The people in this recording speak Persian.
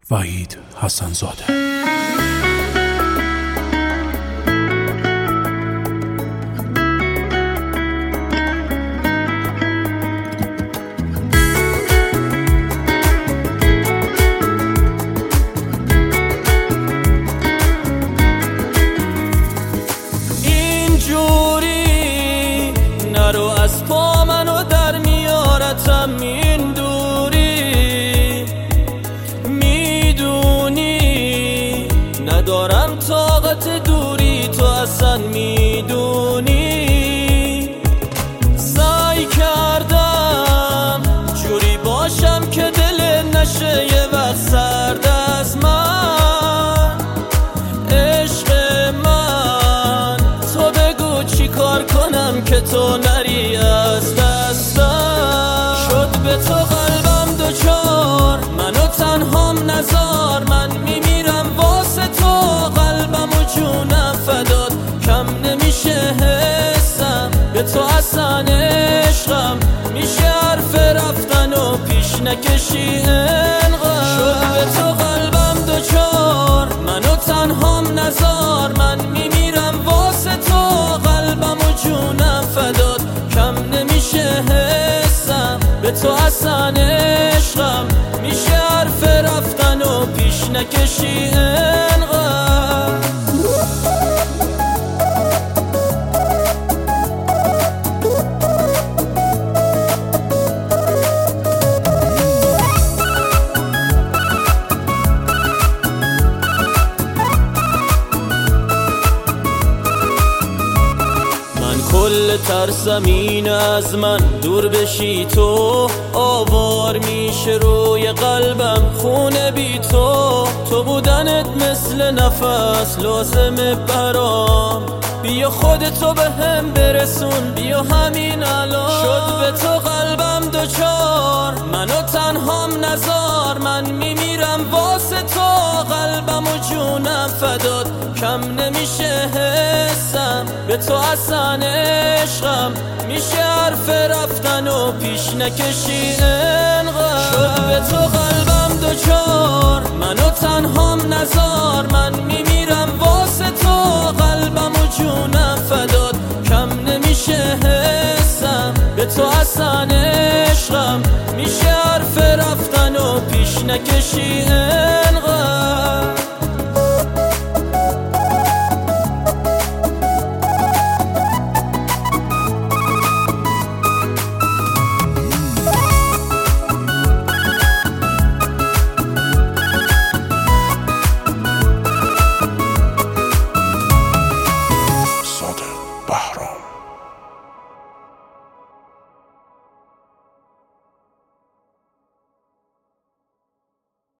وحید حسن‌زاده. اینجوری نرو از پا منو در میارتم، این دوری میدونی ندارم طاقت دوری، تو اصلا میدونی. سعی کردم جوری باشم که دل نشه یه وقت سرد از من. عشق من تو بگو چی کار کنم که تو نری از دستم. شد به تو قلبم دوچار، منو تنهام نزار، من میمیرم واسه تو، قلبم و جونم فدات، کم نمیشه حسم به تو اصلا عشقم، میشه حرف رفتن و پیش نکشی انقدر. شد به تو قلبم دوچار، منو تنهام نزار، من میمیرم واسه تو، قلبم و جونم فدات، کم نمیشه حسم به تو اصلا عشقم، میشه حرف رفتن و پیش نکشی انقدر. کل ترسم اینه از من دور بشی تو، آوار میشه روی قلبم خونه بی تو. تو بودنت مثل نفس لازمه برام، بیا خودتو به هم برسون، بیا همین الان. شد به تو قلبم دوچار، منو تنهام نزار، من میمیرم واسه تو، قلبم و جونم فدات، کم نمیشه حسم به تو اصلا عشقم، میشه حرف رفتن و پیش نکشی انقدر. شد به تو قلبم دوچار، منو تنهام نزار، من میمیرم واسه تو، قلبم و جونم فدات، کم نمیشه حسم به تو اصلا عشقم، میشه حرف رفتن و پیش نکشی انقدر.